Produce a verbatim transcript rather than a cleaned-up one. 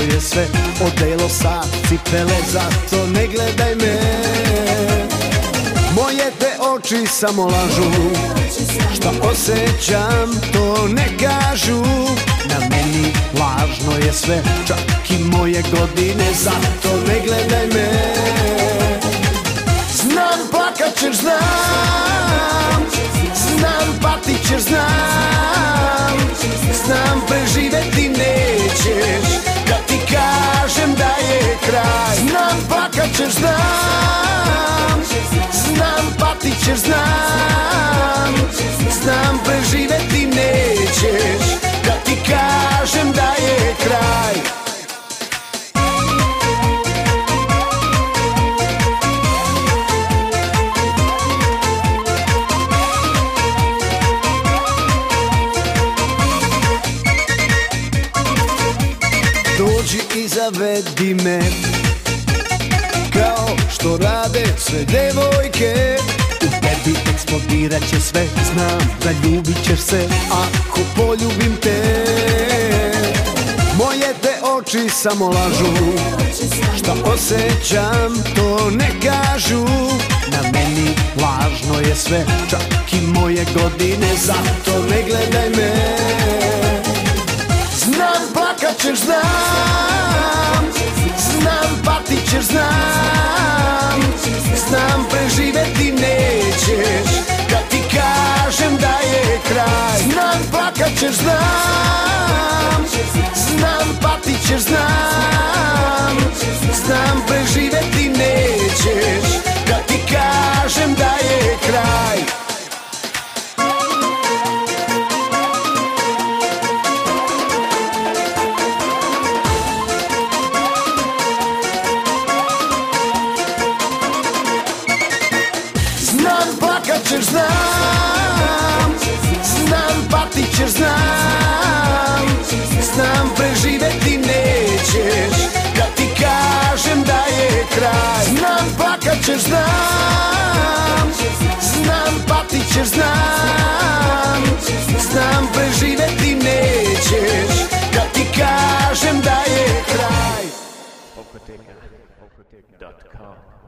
je sve, odelo sa cipele, zato ne gledaj me. Moje te oči samo lažu, šta osjećam to ne kažu. Na meni lažno je sve, čak i moje godine, zato ne gledaj me. Znam plakat ćeš, znam, znam patit ćeš, znam, znam preživeti nećeš, kad ti kažem da je kraj. Znam plakat ćeš, znam, znam patit ćeš, znam, znam preživeti nećeš, kad ti kažem da je kraj. Dođi i zavedi me, kao što rade sve devojke. U tebi eksplodirat će sve, znam da ljubit ćeš se ako poljubim te. Moje te oči samo lažu, šta osjećam to ne kažu. Na meni lažno je sve, čak i moje godine, zato ne gledaj me. Znam plakat ćeš, znam, znam patit ćeš, znam, znam preživeti nećeš, kad ti kažem da je kraj. Znam plakat ćeš, znam, znam patit ćeš, znam, znam preživeti nećeš, kad ti kažem da je kraj. Znam, znam patit ćeš, znam, znam preživeti nećeš, kad ti kažem da je kraj. Znam plakat ćeš, znam, znam patit ćeš, znam, znam preživeti nećeš, kad ti kažem da je kraj. Okoteka dot com